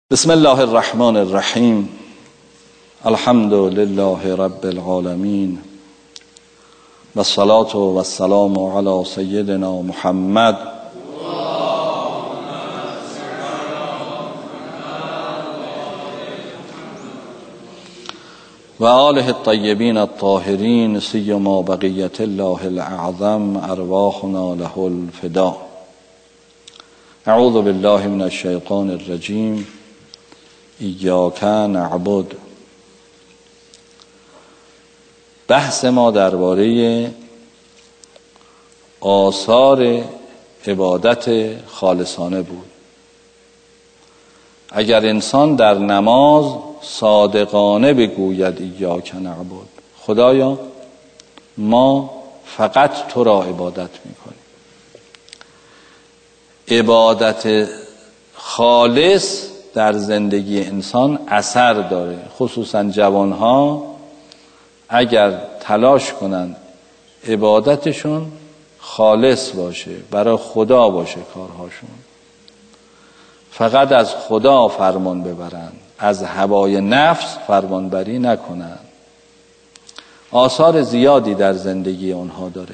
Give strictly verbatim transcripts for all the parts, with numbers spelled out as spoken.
بسم الله الرحمن الرحیم. الحمد لله رب العالمین و الصلاة و السلام علی سیدنا محمد و آله الطیبین الطاهرین سیما بقیت الله الاعظم ارواحنا له الفدا. اعوذ بالله من الشیطان الرجیم. ایاک نعبد. بحث ما درباره آثار عبادت خالصانه بود. اگر انسان در نماز صادقانه بگوید ایاک نعبد، خدایا ما فقط تو را عبادت میکنیم، عبادت خالص در زندگی انسان اثر داره. خصوصا جوانها اگر تلاش کنن عبادتشون خالص باشه، برای خدا باشه کارهاشون، فقط از خدا فرمان ببرن، از هوای نفس فرمان بری نکنن، آثار زیادی در زندگی اونها داره.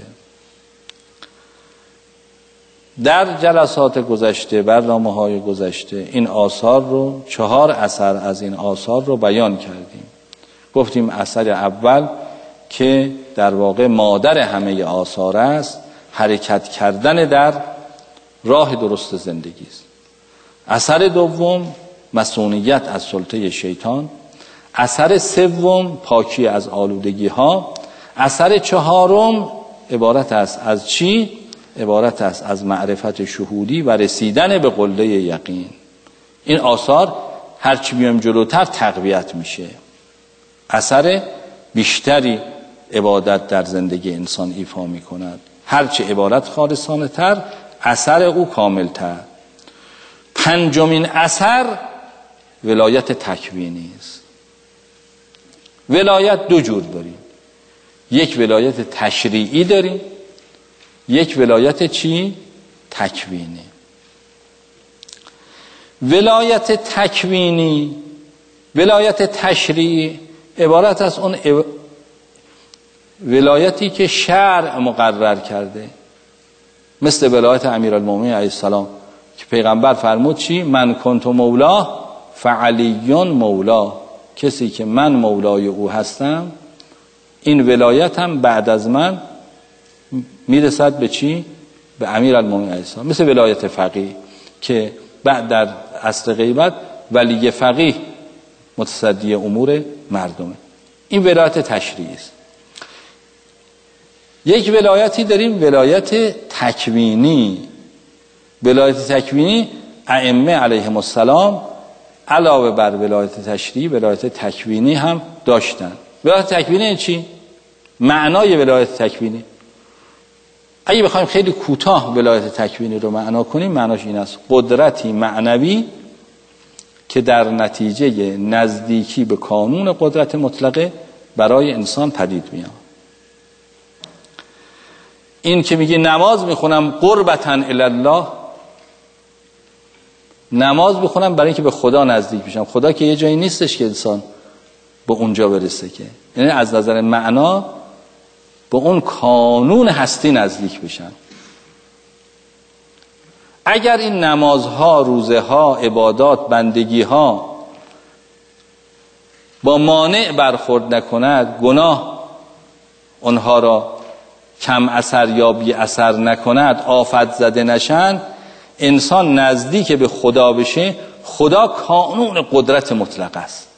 در جلسات گذشته، برنامه‌های گذشته، این آثار رو، چهار اثر از این آثار رو بیان کردیم. گفتیم اثر اول که در واقع مادر همه آثار است، حرکت کردن در راه درست زندگی است. اثر دوم مسئولیت از سلطه شیطان. اثر سوم پاکی از آلودگی ها. اثر چهارم عبارت است از چی؟ عبارت است از معرفت شهودی و رسیدن به قله یقین. این آثار هرچی بیایم جلوتر تقویت میشه، اثر بیشتری عبادت در زندگی انسان ایفا میکند. هرچی عبادت خالصانه تر، اثر او کامل تر. پنجمین اثر ولایت تکوینی است. ولایت دو جور داریم، یک ولایت تشریعی داریم، یک ولایت چی؟ تکوینی. ولایت تکوینی، ولایت تشریعی عبارت از اون ولایتی که شرع مقرر کرده، مثل ولایت امیرالمومنین علیه السلام که پیغمبر فرمود چی؟ من کنت مولا فعلیون مولا. کسی که من مولای او هستم، این ولایت هم بعد از من میرسد به چی؟ به امیرالمومنین علیه السلام. مثل ولایت فقیه که بعد در عصر غیبت ولی فقیه متصدی امور مردمه. این ولایت تشریعی است. یک ولایتی داریم ولایت تکوینی. ولایت تکوینی ائمه علیهم السلام علاوه بر ولایت تشریعی ولایت تکوینی هم داشتن. ولایت تکوینی چی؟ معنای ولایت تکوینی، اگه بخوایم خیلی کوتاه ولایت تکوینی رو معنا کنیم، معناش این است: قدرتی معنوی که در نتیجه نزدیکی به کانون قدرت مطلقه برای انسان پدید میاد. این که میگه نماز میخونم قربتاً الی الله، نماز بخونم برای اینکه به خدا نزدیک بشم. خدا که یه جایی نیستش که انسان به اونجا برسه، که یعنی از نظر معنا به اون کانون هستی نزدیک بشن. اگر این نمازها، روزها، عبادات، بندگیها با مانع برخورد نکند، گناه اونها را کم اثر یا بی اثر نکند، آفت زده نشن، انسان نزدیک به خدا بشه، خدا کانون قدرت مطلق است.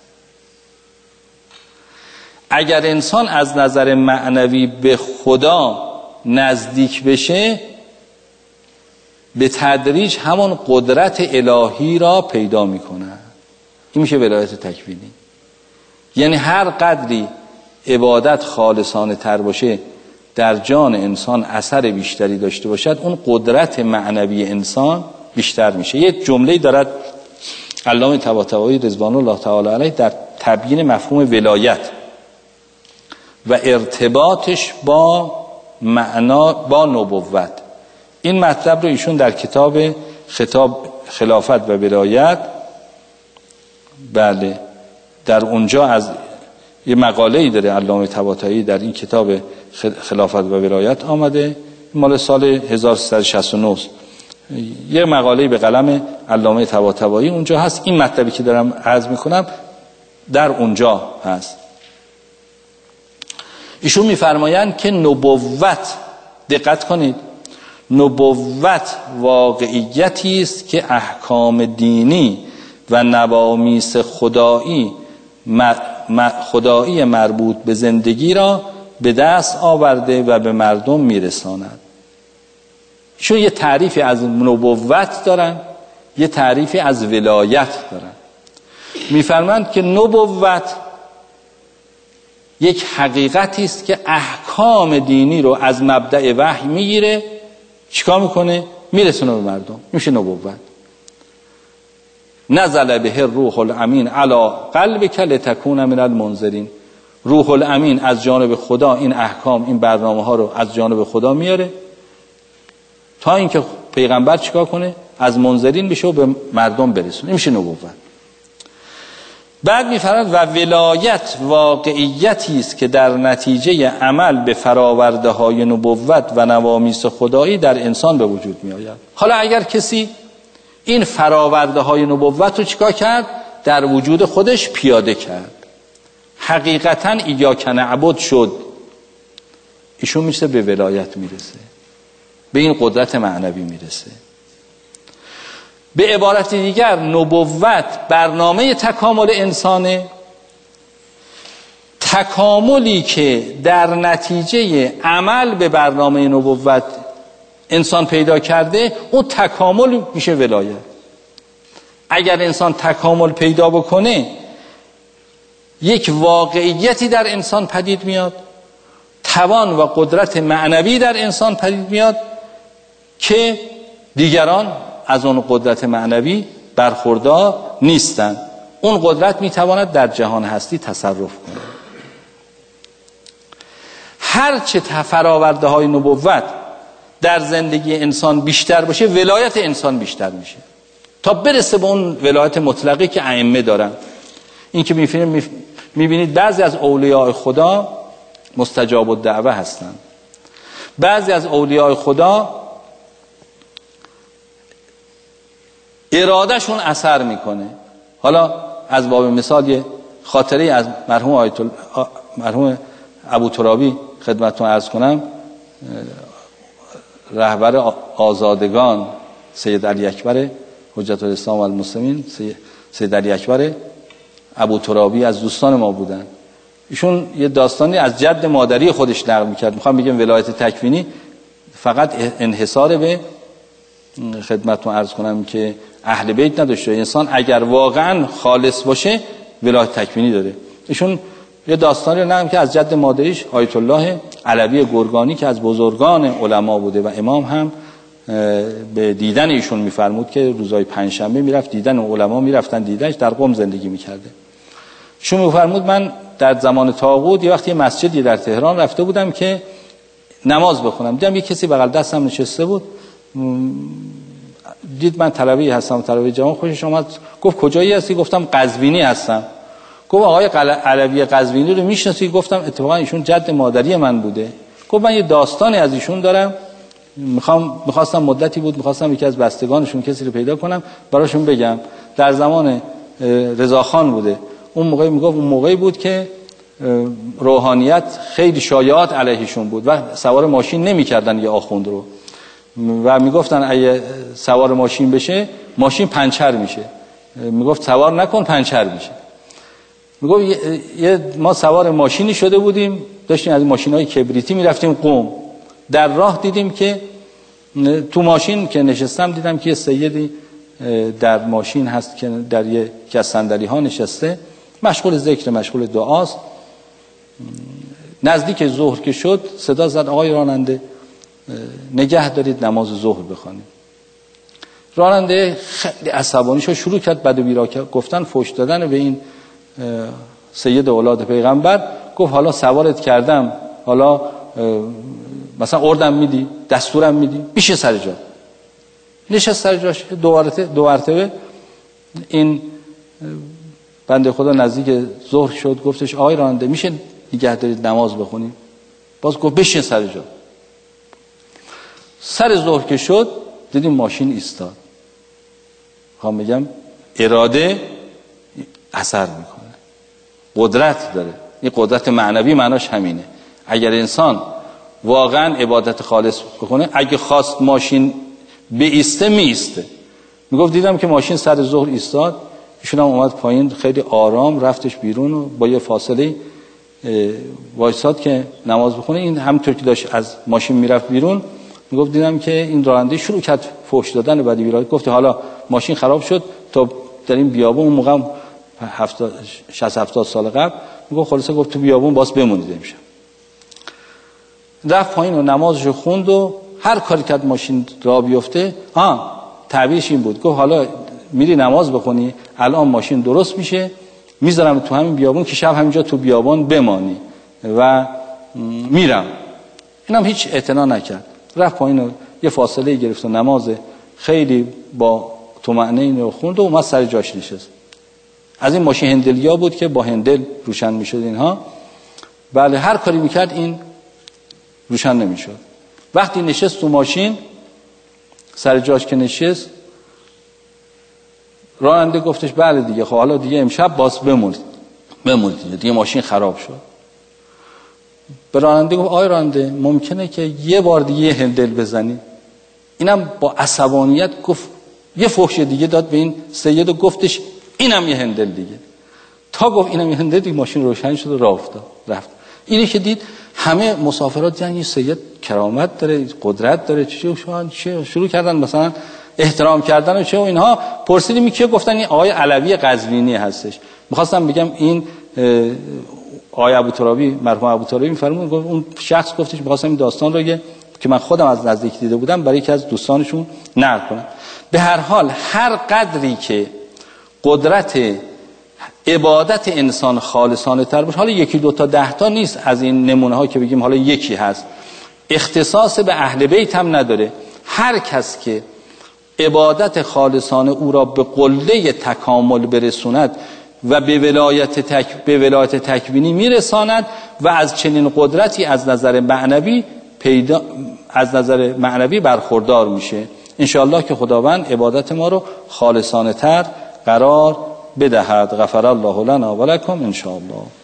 اگر انسان از نظر معنوی به خدا نزدیک بشه، به تدریج همون قدرت الهی را پیدا میکنه. این میشه ولایت تکوینی. یعنی هر قدری عبادت خالصانه تر باشه، در جان انسان اثر بیشتری داشته باشد، اون قدرت معنوی انسان بیشتر میشه. یک جمله دارد علامه طباطبایی رضوان الله تعالی علیه در تبیین مفهوم ولایت و ارتباطش با معنا با نبوت. این مطلب رو ایشون در کتاب خطاب خلافت و ولایت بله در اونجا از یه مقاله‌ای داره علامه طباطبایی در این کتاب خلافت و ولایت آمده، مال سال هزار و سیصد و شصت و نه، یه مقاله‌ای به قلم علامه طباطبایی اونجا هست. این مطلبی که دارم عرض میکنم در اونجا هست. ایشون میفرمایند که نبوت، دقت کنید، نبوت واقعیتی است که احکام دینی و نوامیس خدایی خدایی مربوط به زندگی را به دست آورده و به مردم میرساند. ایشون یه تعریفی از نبوت دارن، یه تعریفی از ولایت دارن. میفرمایند که نبوت یک حقیقتی است که احکام دینی رو از مبدأ وحی میگیره، چیکار میکنه؟ میرسونه به مردم. میشه نبوت. نزل به الروح الامین علی قلبک لتکون من المنذرین. روح الامین از جانب خدا این احکام، این برنامه ها رو از جانب خدا میاره تا اینکه پیغمبر چیکار کنه؟ از منذرین بشه و به مردم برسونه. این میشه نبوت. بعد میفرماید و ولایت واقعیتی است که در نتیجه عمل به فراورده های نبوت و نوامیس خدایی در انسان به وجود می آید. حالا اگر کسی این فراورده های نبوت رو چیکار کرد؟ در وجود خودش پیاده کرد، حقیقتا ایاک نعبد شد، ایشون میشه به ولایت میرسه، به این قدرت معنوی میرسه. به عبارت دیگر نبوت برنامه تکامل انسانه، تکاملی که در نتیجه عمل به برنامه نبوت انسان پیدا کرده، اون تکامل میشه ولایت. اگر انسان تکامل پیدا بکنه، یک واقعیتی در انسان پدید میاد، توان و قدرت معنوی در انسان پدید میاد که دیگران از اون قدرت معنوی برخوردار نیستن. اون قدرت میتواند در جهان هستی تصرف کنه. هرچه فراورده های نبوت در زندگی انسان بیشتر باشه، ولایت انسان بیشتر میشه تا برسه به اون ولایت مطلقی که ائمه دارن. این که میبینید بعضی از اولیاء خدا مستجاب الدعوه هستن، بعضی از اولیاء خدا ارادهشون اثر میکنه. حالا از باب مثال یه خاطره از مرحوم آیت ال... مرحوم ابو ترابی خدمتتون عرض کنم. رهبر آزادگان سید علی اکبر حجت الاسلام و المسلمین، سید علی اکبر ابو ترابی از دوستان ما بودن. ایشون یه داستانی از جد مادری خودش نقل میکرد. میخوام بگم ولایت تکوینی فقط انحصار به خدمتتون عرض کنم که اهل بیت نداشته. انسان اگر واقعا خالص باشه ولایت تکوینی داره. ایشون یه داستانی رو نقل که از جد مادریش آیت الله علوی گرگانی که از بزرگان علما بوده و امام هم به دیدن ایشون میفرمود که روزهای پنجشنبه میرفت دیدن علما، میرفتن دیدنش، در قم زندگی میکرده. ایشون میفرمود من در زمان طاغوت یه وقتی مسجدی در تهران رفته بودم که نماز بخونم، دیدم یه کسی بغل دستم نشسته بود، دید من طلبه هستم، طلبه جوان، خوشش اومد، گفت کجایی هستی؟ گفتم قزوینی هستم. گفت آقای علوی قزوینی رو میشناسی؟ گفتم اتفاقا ایشون جد مادری من بوده. گفت من یه داستانی از ایشون دارم، میخوام میخواستم مدتی بود میخواستم یکی از بستگانشون کسی رو پیدا کنم براشون بگم. در زمان رضاخان بوده. اون موقع میگفت اون موقعی بود که روحانیت خیلی شایعات علیهشون بود و سوار ماشین نمیکردن یه آخوند رو و میگفتن اگه سوار ماشین بشه ماشین پنچر میشه. میگفت سوار نکن پنچر میشه. میگفت یه ما سوار ماشینی شده بودیم، داشتیم از ماشینای کبریتی میرفتیم قم. در راه دیدیم که تو ماشین که نشستم دیدم که یه سیدی در ماشین هست که در یکی از صندلی ها نشسته، مشغول ذکر، مشغول دعاست. نزدیک ظهر که شد صدا زد آقای راننده نگه دارید نماز ظهر بخوانید. راننده خیلی عصبانی شد، شروع کرد بد و بیرا گفتن، فحش دادن به این سید اولاد پیغمبر. گفت حالا سوارت کردم، حالا مثلا اردم میدی، دستورم میدی، میشه سر جا. نشست سر جاش. دو مرتبه دو مرتبه این بنده خدا نزدیک ظهر شد، گفتش آقای راننده میشه نگه دارید نماز بخونیم؟ باز گفت بشین سر جا. سر ظهر که شد دیدیم ماشین ایستاد. خواهم میگم اراده اثر میکنه، قدرت داره. این قدرت معنوی معناش همینه. اگر انسان واقعا عبادت خالص بکنه، اگه خواست ماشین بیسته میسته. میگفت دیدم که ماشین سر ظهر ایستاد، ایشون هم اومد پایین خیلی آرام رفتش بیرون و با یه فاصله وایساد که نماز بخونه. این همونطور که داشت از ماشین میرفت بیرون میگفت دیدم که این راننده شروع کرد فحش دادن بعد ویراد. گفت حالا ماشین خراب شد تا در این بیابون، اون موقع شصت هفتاد سال قبل، میگفت خلاصه گفت تو بیابون باز بمونید امشب. رفت پایین و نمازشو خوند و هر کاری که ماشین راه بیفته، ها تعبیرش این بود، گفت حالا میری نماز بخونی، الان ماشین درست میشه میذارم تو همین بیابون که شب همینجا تو بیابان بمانی و میرم. اینم هیچ اعتنا نکرد، رفت پایین و یه فاصله گرفت و نماز خیلی با طمأنینه رو خوند و اومد سر جاش نشست. از این ماشین هندلیا بود که با هندل روشن میشد اینها. بله هر کاری میکرد این روشن نمیشد. وقتی نشست تو ماشین سر جاش که نشست، راننده گفتش بله دیگه، خب حالا دیگه امشب باز بمون بمون دیگه, دیگه ماشین خراب شد. به راننده گفت آی راننده ممکنه که یه بار دیگه یه هندل بزنی؟ اینم با عصبانیت گفت، یه فحش دیگه داد به این سید و گفتش اینم یه هندل دیگه. تا گفت اینم یه هندل دیگه ماشین روشن شد و راه افتاد رفت. اینی که دید همه مسافرات دیدن این سید کرامت داره، قدرت داره، چه چه شروع کردن مثلا احترام کردن و چه و اینها. پرسیدیم این کیه؟ گفتن این آقای علوی قزوینی هستش. می‌خواستم بگم این آقای ابوترابی، مرحوم ابوترابی می‌فرمود، گفت اون شخص گفتش می‌خواستم این داستان رو که من خودم از نزدیک دیده بودم برای یکی از دوستانشون نقل کنم. به هر حال هر قدری که قدرت عبادت انسان خالصانه تر باشه، حالا یکی دو تا ده تا نیست از این نمونه ها که بگیم حالا یکی هست، اختصاص به اهل بیت هم نداره. هر کس که عبادت خالصانه او را به قله تکامل برسوند و به ولایت تک به ولایت تکوینی میرساند و از چنین قدرتی از نظر معنوی پیدا از نظر معنوی برخوردار میشه. انشاءالله که خداوند عبادت ما رو خالصانه تر قرار بدهد. غفر الله لنا و لکم انشاءالله.